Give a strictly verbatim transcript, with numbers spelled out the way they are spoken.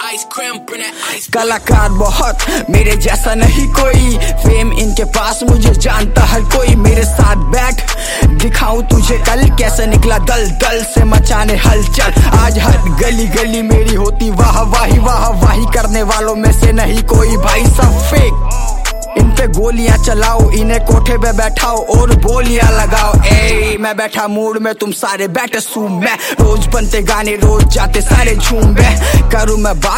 कलाकार बहुत, मेरे जैसा नहीं कोई, फेम इनके पास मुझे जानता हर कोई। मेरे साथ बैठ दिखाऊं तुझे कल कैसे निकला दल दल से मचाने हलचल। आज हर गली गली मेरी होती वाह वाही, वाह वाही करने वालों में से नहीं कोई भाई, सब फेक। इन पे गोलियां चलाओ, इन्हें कोठे पे बैठाओ और बोलियां लगाओ। ए मैं बैठा मूड में, तुम सारे बैठे सूम में, रोज बनते गाने रोज जाते सारे झूम में। करूं मैं बात